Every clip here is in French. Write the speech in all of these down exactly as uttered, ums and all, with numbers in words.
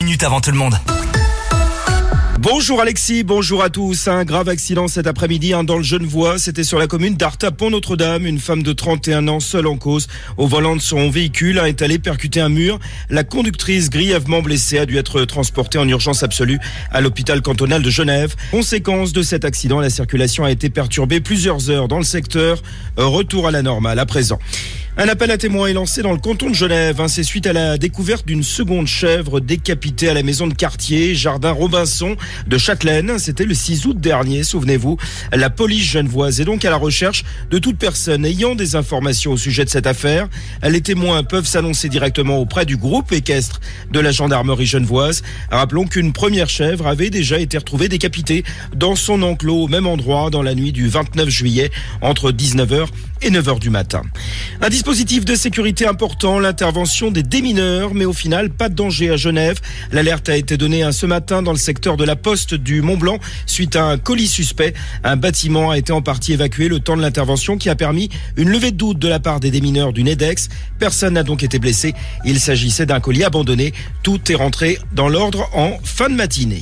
Minute avant tout le monde. Bonjour Alexis, bonjour à tous. Un grave accident cet après-midi hein, dans le Genevois. C'était sur la commune d'Artap-Pont-Notre-Dame. Une femme de trente et un ans, seule en cause, au volant de son véhicule, est allée percuter un mur. La conductrice, grièvement blessée, a dû être transportée en urgence absolue à l'hôpital cantonal de Genève. Conséquence de cet accident, la circulation a été perturbée plusieurs heures dans le secteur. Retour à la normale à présent. Un appel à témoins est lancé dans le canton de Genève. C'est suite à la découverte d'une seconde chèvre décapitée à la maison de quartier, Jardin Robinson de Châtelaine. C'était le six août dernier, souvenez-vous. La police genevoise est donc à la recherche de toute personne ayant des informations au sujet de cette affaire. Les témoins peuvent s'annoncer directement auprès du groupe équestre de la gendarmerie genevoise. Rappelons qu'une première chèvre avait déjà été retrouvée décapitée dans son enclos au même endroit dans la nuit du vingt-neuf juillet entre dix-neuf heures et neuf heures du matin. Un dispositif de sécurité important, l'intervention des démineurs, mais au final, pas de danger à Genève. L'alerte a été donnée ce matin dans le secteur de la Poste du Mont-Blanc suite à un colis suspect. Un bâtiment a été en partie évacué le temps de l'intervention qui a permis une levée de doute de la part des démineurs du NEDEX. Personne n'a donc été blessé. Il s'agissait d'un colis abandonné. Tout est rentré dans l'ordre en fin de matinée.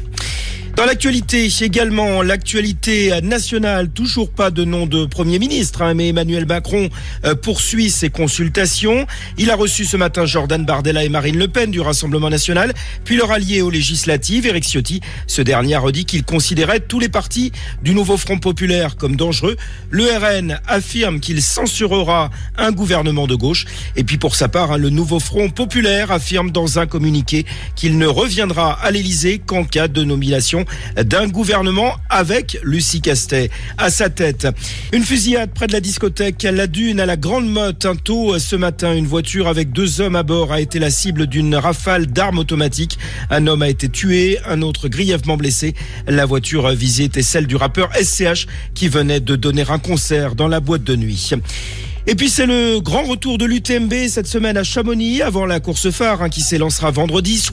Dans l'actualité, également, l'actualité nationale, toujours pas de nom de Premier ministre, hein, mais Emmanuel Macron euh, poursuit ses consultations. Il a reçu ce matin Jordan Bardella et Marine Le Pen du Rassemblement national, puis leur allié aux législatives, Éric Ciotti. Ce dernier a redit qu'il considérait tous les partis du nouveau Front populaire comme dangereux. Le R N affirme qu'il censurera un gouvernement de gauche. Et puis pour sa part, hein, le nouveau Front populaire affirme dans un communiqué qu'il ne reviendra à l'Élysée qu'en cas de nomination d'un gouvernement avec Lucie Castet à sa tête. Une fusillade près de la discothèque La Dune à la Grande Motte. Un tôt ce matin, une voiture avec deux hommes à bord a été la cible d'une rafale d'armes automatiques. Un homme a été tué, un autre grièvement blessé. La voiture visée était celle du rappeur S C H qui venait de donner un concert dans la boîte de nuit. Et puis c'est le grand retour de l'U T M B cette semaine à Chamonix avant la course phare hein, qui s'élancera vendredi.